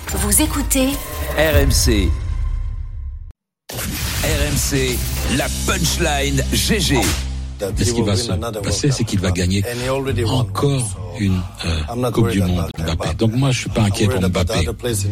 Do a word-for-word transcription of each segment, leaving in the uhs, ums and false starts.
Vous écoutez R M C. R M C, la punchline G G. Et ce qui va se passer, c'est qu'il va gagner encore une euh, Coupe du Monde, Mbappé. Donc moi, je suis pas inquiet pour Mbappé. Je suis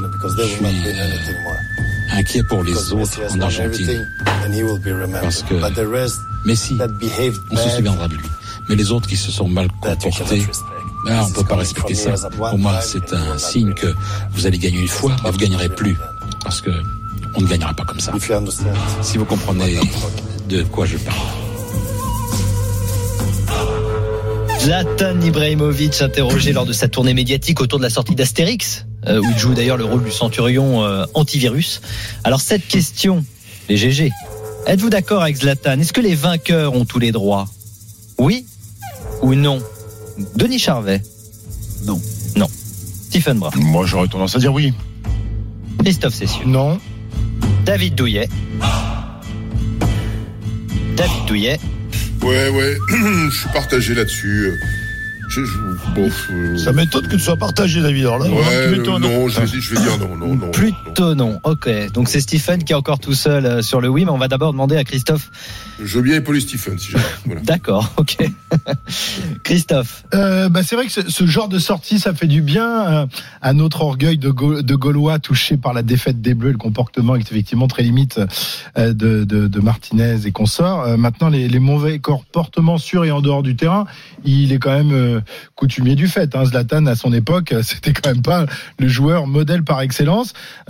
inquiet pour les autres en Argentine. Parce que Messi, on se souviendra de lui. Mais les autres qui se sont mal comportés, ben, on peut pas respecter ça. Pour moi, c'est un signe que vous allez gagner une fois, mais vous gagnerez plus. Parce que on ne gagnera pas comme ça. Si vous comprenez de quoi je parle. Zlatan Ibrahimovic interrogé lors de sa tournée médiatique autour de la sortie d'Astérix, euh, où il joue d'ailleurs le rôle du centurion euh, antivirus. Alors cette question, les G G, êtes-vous d'accord avec Zlatan ? Est-ce que les vainqueurs ont tous les droits ? Oui ou non ? Denis Charvet ? Non. Non. Stephen Brun ? Moi, j'aurais tendance à dire oui. Christophe Cessieux ? Non. David Douillet ? David Douillet ? Ouais, ouais, je suis partagé là-dessus. Je, je, bon, euh... Ça m'étonne que tu sois partagé, David. Alors là, ouais, tu m'étonnes. non, je vais, je vais dire non, non, non. Plutôt non. non. Ok. Donc c'est Stephen qui est encore tout seul sur le oui, mais on va d'abord demander à Christophe. Je veux bien épauler Stephen, si jamais. Voilà. D'accord. Ok. Christophe. Euh, bah c'est vrai que ce, ce genre de sortie, ça fait du bien euh, à notre orgueil de, Ga- de Gaulois touché par la défaite des Bleus. Le comportement est effectivement très limite euh, de, de, de Martinez et consorts. Euh, maintenant, les, les mauvais comportements sur et en dehors du terrain, il est quand même euh, coutumier du fait. Hein. Zlatan, à son époque, c'était quand même pas le joueur modèle par excellence.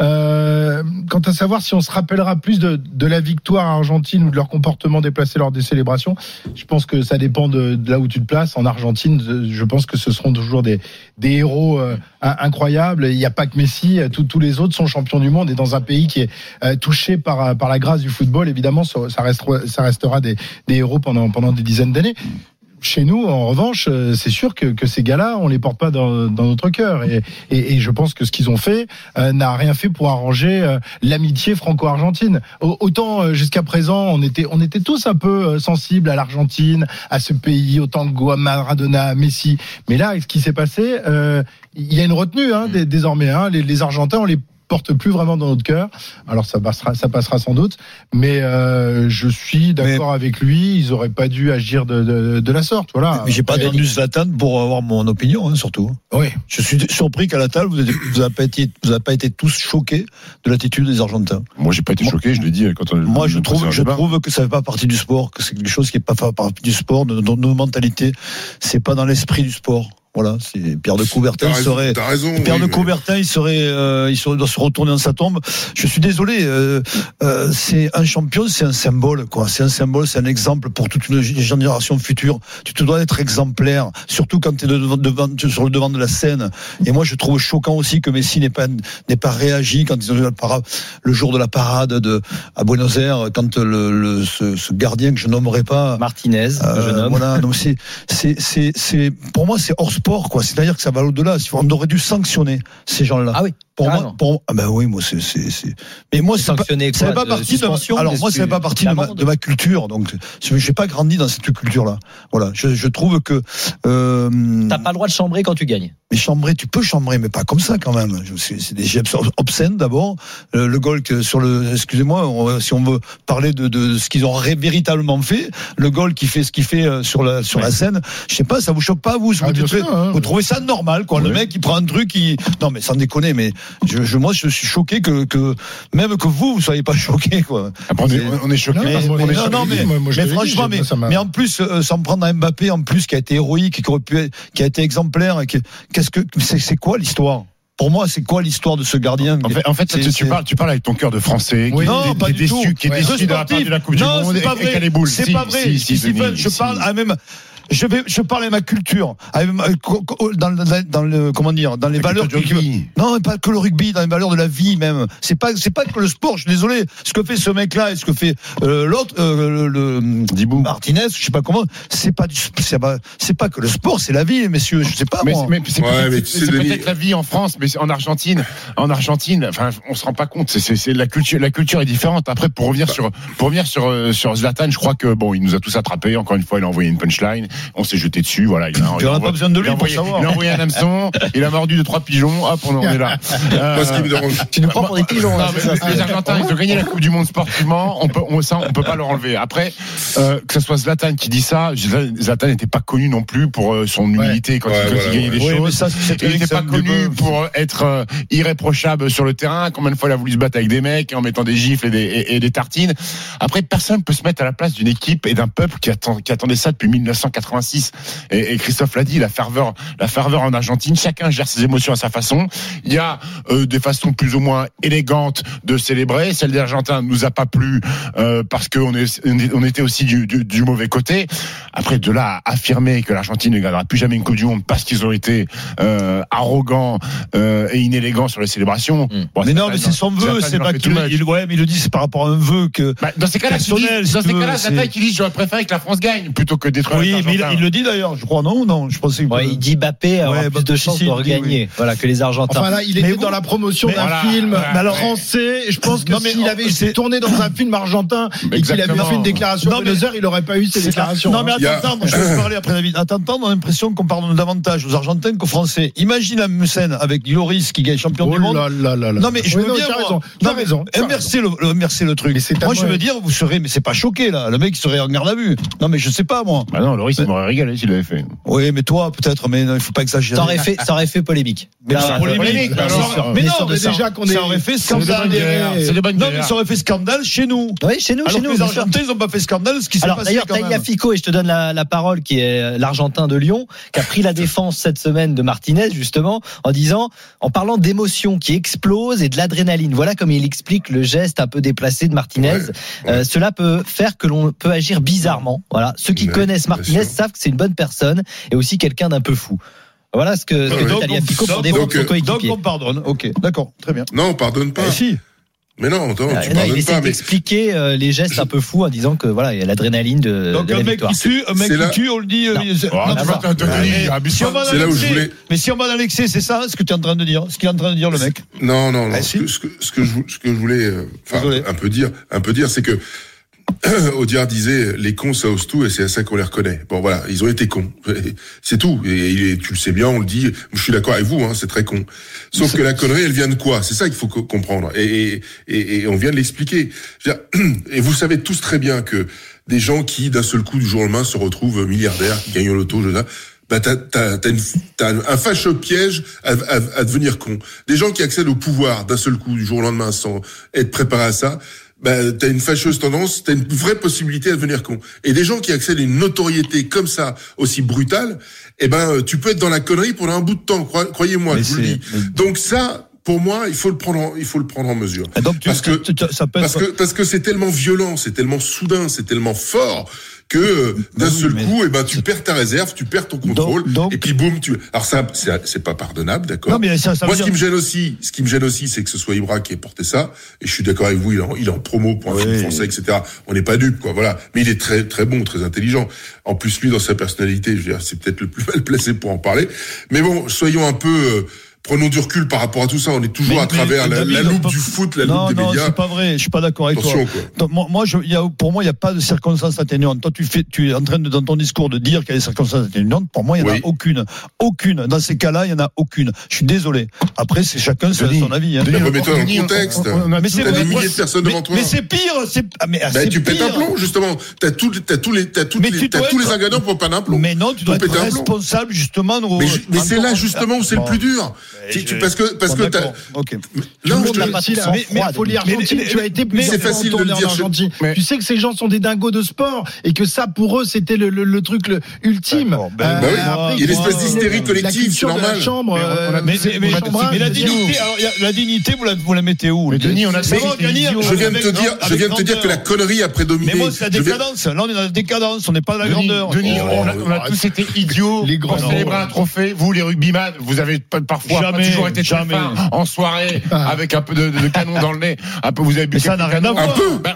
Euh, quant à savoir si on se rappellera plus de, de la victoire argentine ou de leur comportement déplacé lors des célébrations, je pense que ça dépend de, de là où tu te places. En Argentine, je pense que ce seront toujours des, des héros euh, incroyables. Il n'y a pas que Messi, tous, tous les autres sont champions du monde et dans un pays qui est euh, touché par, par la grâce du football, évidemment, ça restera, ça restera des, des héros pendant, pendant des dizaines d'années. Chez nous, en revanche, c'est sûr que, que ces gars-là, on les porte pas dans, dans notre cœur. Et, et, et je pense que ce qu'ils ont fait euh, n'a rien fait pour arranger euh, l'amitié franco-argentine. Autant euh, jusqu'à présent, on était, on était tous un peu euh, sensibles à l'Argentine, à ce pays, au tango, à Maradona, à Messi. Mais là, avec ce qui s'est passé, euh, il y a une retenue hein, d- désormais. Hein, les, les Argentins, on les porte plus vraiment dans notre cœur. Alors ça passera, ça passera sans doute, mais euh, je suis d'accord mais, avec lui. Ils auraient pas dû agir de, de, de la sorte. Voilà. Mais j'ai pas entendu Zlatan pour avoir mon opinion, hein, surtout. Oui. Je suis surpris qu'à la table vous n'avez pas été, vous avez pas été tous choqués de l'attitude des Argentins. Moi, j'ai pas été moi, choqué. Je l'ai dit quand on. Moi, je trouve, je trouve que ça fait pas partie du sport, que c'est quelque chose qui est pas partie du sport, de, de nos mentalités. C'est pas dans l'esprit du sport. Voilà, c'est Pierre de Coubertin. T'as il serait, raison, t'as raison, Pierre oui, de mais... Coubertin, il serait, euh, il serait, doit se retourner dans sa tombe. Je suis désolé, euh, euh, c'est un champion, c'est un symbole, quoi. C'est un symbole, c'est un exemple pour toute une génération future. Tu te dois être exemplaire, surtout quand tu es devant, devant, sur le devant de la scène. Et moi, je trouve choquant aussi que Messi n'ait pas, n'ait pas réagi quand ils ont eu le, para, le jour de la parade de, à Buenos Aires, quand le, le ce, ce gardien que je nommerai pas, Martinez, euh, jeune homme. Voilà, donc c'est, c'est, c'est, c'est, pour moi, c'est hors sport, quoi. C'est-à-dire que ça va au-delà. On aurait dû sanctionner ces gens-là. Ah oui. Pour moi, pour ah ben oui, moi c'est c'est c'est. Mais moi c'est pas, ça fait pas partie de ma, alors moi ça fait pas partie de ma, de ma culture. Donc j'ai pas grandi dans cette culture-là. Voilà, je, je trouve que euh, t'as pas le droit de chambrer quand tu gagnes. Mais chambrer, tu peux chambrer, mais pas comme ça quand même. C'est, c'est des gestes obscènes d'abord. Le, le goal que sur le, excusez-moi, on, si on veut parler de, de ce qu'ils ont ré, véritablement fait, le goal qui fait ce qu'il fait sur la sur la scène, je sais pas, ça vous choque pas vous, ah, vous, trouvez, hein, vous trouvez ça normal quoi? Oui. Le mec il prend un truc, il, non mais sans déconner, mais Je, je, moi, je suis choqué que, que même que vous, vous soyez pas choqué, quoi. Après, on, est, on est choqué. Mais, on est non, non, mais, moi, moi, mais franchement, dit, mais, mais en plus, euh, sans me prendre à Mbappé, en plus, qui a été héroïque, qui aurait pu être, qui a été exemplaire, qui, qu'est-ce que, c'est, c'est quoi l'histoire? Pour moi, c'est quoi l'histoire de ce gardien? En fait, en fait tu, tu parles, tu parles avec ton cœur de Français, oui, qui, non, est, pas qui du est tout. déçu, qui est ouais. déçu de la part de la Coupe non, du Monde c'est pas et, vrai. et boules. C'est si, pas vrai. Si, si, Stephen, Denis, je si. parle à même. Je vais, je parle à ma culture, à, dans, dans, dans le, comment dire, dans les la valeurs du rugby. Non, pas que le rugby, dans les valeurs de la vie même. C'est pas, c'est pas que le sport. Je suis désolé. Ce que fait ce mec-là et ce que fait euh, l'autre, euh, le, le Dibou. Martinez, je sais pas comment. C'est pas du, c'est pas, c'est pas que le sport, c'est la vie, messieurs. Je sais pas mais, moi. Mais c'est, ouais, peut-être, mais c'est, c'est peut-être la vie en France, mais en Argentine, en Argentine, enfin, on se rend pas compte. C'est, c'est, c'est la culture, la culture est différente. Après, pour revenir sur, pour revenir sur, sur Zlatan, je crois que bon, il nous a tous attrapés. Encore une fois, il a envoyé une punchline. On s'est jeté dessus. Voilà. Il a, il a pas besoin de lui pour savoir. Il a envoyé un hameçon. Il a mordu deux trois pigeons. Hop, on en est là. Euh, Moi, ce qui me dérange. Tu nous prends pour des pigeons. Non, hein, mais les Argentins, ils ont gagné la Coupe du Monde sportivement. On peut, on, ça, on peut pas leur enlever. Après, euh, que ce soit Zlatan qui dit ça, Zlatan n'était pas connu non plus pour euh, son humilité ouais. quand, ouais, il, quand voilà, il gagnait ouais. des ouais, choses. Ça, il n'était pas connu pour être euh, irréprochable sur le terrain. Combien de fois il a voulu se battre avec des mecs en mettant des gifles et des, et, et des tartines. Après, personne peut se mettre à la place d'une équipe et d'un peuple qui, attend, qui attendait ça depuis dix-neuf cent quatre-vingt-six. Et, et Christophe l'a dit, la ferveur, la ferveur en Argentine. Chacun gère ses émotions à sa façon. Il y a euh, des façons plus ou moins élégantes de célébrer. Celle des Argentins nous a pas plu euh, parce qu'on est, on était aussi du, du, du mauvais côté. Après, de là à affirmer que l'Argentine ne gagnera plus jamais une Coupe du Monde parce qu'ils ont été euh, arrogants euh, et inélégants sur les célébrations. Mmh. Bon, mais non, mais c'est son vœu, c'est pas qu'il il, ouais, mais il le dit, c'est par rapport à un vœu que. Bah, dans ces cas-là, personnel, dis, dans ces cas-là, Zlatan qui dit j'aurais préféré que la France gagne plutôt que détruire oui, les Argentins. Oui, mais il, il le dit d'ailleurs, je crois non, non, je pensais. Que... Ouais, il dit Mbappé a ouais, plus de chances de regagner, oui. Voilà, que les Argentins. Enfin là, il était dans la promotion d'un voilà, film voilà, alors, français. Je pense que non, s'il oh, avait c'est... tourné dans un film argentin et qu'il avait fait une déclaration à Buenos Aires, il n'aurait pas eu ces déclarations. Non, mais à t'entendre, je vais parler après David. À t'entendre, on a l'impression qu'on pardonne davantage aux Argentins qu'aux Français. Imagine la scène avec Lloris qui gagne champion du monde. Non, mais je veux bien. Tu as raison. Inverser le, inverser le truc. Moi, je veux dire, vous serez, mais c'est pas choqué, là. Le mec, il serait en garde à vue. Non, mais je sais pas, moi. Bah non, Lloris, il m'aurait régalé s'il l'avait fait. Oui, mais toi, peut-être, mais non, il faut pas exagérer. Ça aurait fait, ça aurait fait polémique. Mais c'est polémique. Mais non, mais déjà qu'on est. Ça aurait fait scandale. Non, mais ça aurait fait scandale chez nous. Oui, chez nous, chez nous. Les Argentins, ils ont pas fait scandale, ce qui s'est passé. D'ailleurs, Taïa Fico, et je te donne la, la parole, qui est l'Argentin de Lyon, qui a pris la défense cette semaine de Martinez, justement, en disant, en parlant d'émotions qui explosent et de l'adrénaline. Voilà comme il explique le geste un peu déplacé de Martinez. Ouais, ouais. Euh, cela peut faire que l'on peut agir bizarrement. Voilà. Ceux qui ouais, connaissent Martinez savent que c'est une bonne personne et aussi quelqu'un d'un peu fou. Voilà ce que, ce que dit Taïa Fico pour défendre son coéquipier. Donc on pardonne. Ok, d'accord, très bien. Non, on pardonne pas. Eh, si. Mais non, attends, ah, tu non, pardonnes il essaie pas. Mais... d'expliquer euh, les gestes un peu fous en disant que voilà, il y a l'adrénaline de, donc, de la un mec victoire. Qui tue, un mec qui là... tue, on le dit. Non, euh, c'est... oh, non, tu vas te mais, si on va c'est là où je voulais. Mais si on va dans l'excès, c'est ça ce que tu es en train de dire, ce qu'il est en train de dire le mec. Non, non, non. Ah, si. ce, que, ce, que je, ce que je voulais, enfin, euh, un peu dire, un peu dire, c'est que Audiard disait les cons ça ose tout et c'est à ça qu'on les reconnaît. Bon voilà, ils ont été cons, c'est tout. Et, et tu le sais bien, on le dit. Je suis d'accord avec vous, hein, c'est très con. Sauf c'est... que la connerie, elle vient de quoi ? C'est ça qu'il faut co- comprendre. Et, et, et on vient de l'expliquer. Je veux dire, et vous savez tous très bien que des gens qui d'un seul coup du jour au lendemain se retrouvent milliardaires, qui gagnent au loto, je veux dire, bah t'as t'as t'as, une, t'as un fâcheux piège à, à, à devenir con. Des gens qui accèdent au pouvoir d'un seul coup du jour au lendemain sans être préparés à ça. Bah, t'as une fâcheuse tendance, t'as une vraie possibilité à devenir con. Et des gens qui accèdent à une notoriété comme ça, aussi brutale, eh ben, tu peux être dans la connerie pendant un bout de temps, croyez-moi, mais je vous le dis. Donc ça, pour moi, il faut le prendre en, il faut le prendre en mesure. Donc, tu, parce que, tu, tu, ça peut parce que, parce que c'est tellement violent, c'est tellement soudain, c'est tellement fort, que d'un seul oui, coup, eh ben tu perds ta réserve, tu perds ton contrôle, donc, donc, et puis boum, tu. Alors ça, c'est, c'est pas pardonnable, d'accord. Non, mais ça, ça Moi, ce dire... qui me gêne aussi, ce qui me gêne aussi, c'est que ce soit Ibra qui ait porté ça. Et je suis d'accord avec vous, il est en, il est en promo pour un oui. film français, et cetera. On n'est pas dupes, quoi. Voilà. Mais il est très, très bon, très intelligent. En plus, lui, dans sa personnalité, je veux dire, c'est peut-être le plus mal placé pour en parler. Mais bon, soyons un peu. Euh, Prenons du recul par rapport à tout ça. On est toujours mais, à travers mais, la, David, la loupe pas... du foot, la non, loupe des non, médias. Non, c'est pas vrai. Je suis pas d'accord avec Attention, toi. Donc, moi, moi je, y a, pour moi, il y a pas de circonstances atténuantes. Toi, tu fais, tu es en train de, dans ton discours, de dire qu'il y a des circonstances atténuantes. Pour moi, il y en oui. a aucune, aucune. Dans ces cas-là, il y en a aucune. Je suis désolé. Après, c'est chacun Denis, son avis. Hein. Denis, remets-toi dans le contexte. On, on, on mais c'est t'as des milliers de personnes devant toi. Mais c'est pire. C'est, mais, bah, c'est tu pire. pètes un plomb, justement. T'as tout, t'as tous les, t'as toutes les, t'as tous les ingrédients pour péter un plomb. Mais non, tu dois être responsable, justement. Mais c'est là, justement, où c'est le plus dur. Parce que, parce que t'as. Okay. Non, je l'ai pas dit là. Mais il faut lire l'Argentine. Tu as été plus c'est facile de le dire. Argentine. Tu sais que ces gens sont des dingos de sport et que ça, pour eux, c'était le, le, le truc le ultime. Ben, ben oui. Après, il y a l'espèce d'hystérie collective, c'est normal. Chambre, mais, mais, mais, mais la dignité, alors, la dignité, vous la, vous la mettez où? Mais Denis, on a fait. Je viens de te dire, je viens de te dire que la connerie a prédominé. Mais moi, c'est la décadence. Là, on est dans la décadence. On n'est pas dans la grandeur. Denis, on a tous été idiots pour célébrer un trophée. Vous, les rugbyman, vous avez parfois toujours été jamais en soirée avec un peu de, de canon dans le nez. Un peu, vous avez bu ça n'a rien à voir. Un peu. Ben,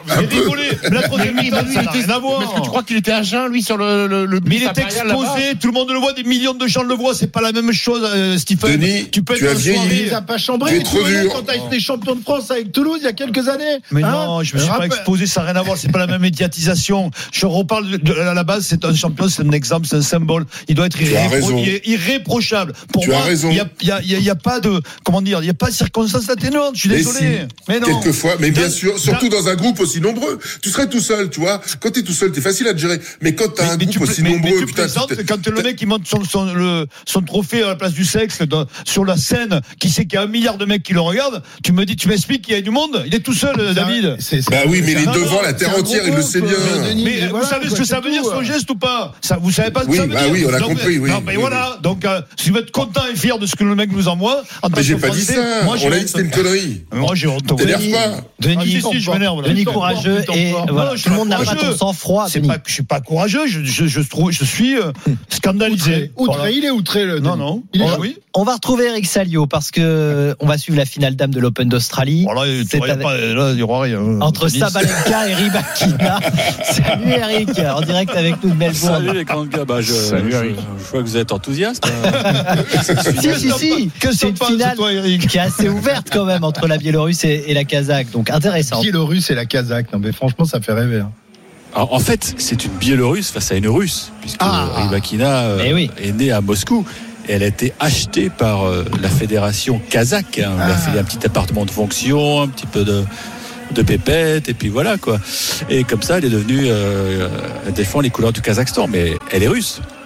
Un peu. rigolé. Mais la troisième mi-temps, ça n'a rien à voir. Mais est-ce que tu crois qu'il était à jeun, lui, sur le, le, le Mais il est exposé, tout le monde le voit, des millions de gens le voient, c'est pas la même chose, euh, Stephen. Denis, tu peux tu être as dans vieilli. soirée. Il n'a pas chambré. Tu es Tu trop connais dur. quand t'as été champion de France avec Toulouse il y a quelques années. Mais Hein non, je me suis pas Rappel- exposé, ça n'a rien à voir, c'est pas la même médiatisation. Je reparle de, de- à la base, c'est un champion, c'est un exemple, c'est un symbole. Il doit être Tu as irrépro- raison. irré- irréprochable. Pour Tu moi, as raison. il y a, il y a, il y a- il y a pas de, comment dire, il y a pas de circonstances atténuantes. Je suis Mais désolé. si, mais non. quelquefois, mais bien Dans- sûr, surtout dans un groupe aussi nombreux. Tu serais tout seul, tu vois. Quand t'es tout seul, t'es facile à te gérer. Mais quand t'as Mais, un mais groupe tu, aussi mais, nombreux, mais tu putain, plaisantes t'es- quand le mec il monte son, son, le, son trophée à la place du sexe dans- sur la scène, qui sait qu'il y a un milliard de mecs qui le regardent, tu me dis, tu m'expliques qu'il y a du monde, il est tout seul, C'est un- David. c'est- c'est- Bah oui, mais c'est il est un- devant la c'est terre un entière, gros il le groupe, sait bien. euh, Denis, Mais voilà, vous savez ce quoi, que ça c'est veut dire tout, son euh. geste ou pas ça, vous savez pas ce que Oui, ça veut bah dire oui, on a Non, compris, mais- oui. Non, mais Oui, voilà. Donc, euh, si vous êtes content et fier de ce que le mec nous envoie, en tant Mais j'ai que pas dit Français, ça. moi, j'ai On a dit honte. que c'était une connerie. Moi, j'ai honte. T'énerves Denis, pas. Ah, Denis, si, si, je m'énerve, là. Denis Tu t'en courageux portes, tu et t'en portes. voilà, Non, je tout le suis monde n'a pas courageux. ton sang-froid. C'est Denis. pas, je suis pas courageux. Je, je, je trouve, je suis euh, scandalisé. Outré, outré, Voilà. il est outré le. Non, Denis. non. Il est Oh, chaud. oui. On va retrouver Eric Salio parce que on va suivre la finale dame de l'Open d'Australie. Bon, là, il C'est y a avec- pas- là, il y aura rien. Entre Denis. Sabalenka et Rybakina. Salut Eric, en direct avec nous de Melbourne. Salut les grands gars, bah, je, Salut, je, Eric. je vois que vous êtes enthousiastes. Si, si, si. Qu'est-ce que C'est t'en une penses, finale toi, Eric? qui est assez ouverte quand même entre la Biélorusse et, et la Kazakh. Donc intéressant. Biélorusse et la Kazakh. Non, mais franchement, ça fait rêver. hein. Alors, en fait, c'est une Biélorusse face à une Russe, puisque Ah. Rybakina euh, Eh oui. est née à Moscou. Et elle a été achetée par euh, la fédération kazakh. Hein. On lui a Ah. fait un petit appartement de fonction, un petit peu de, de pépette, et puis voilà quoi. Et comme ça, elle est devenue, euh, elle défend les couleurs du Kazakhstan, mais elle est russe.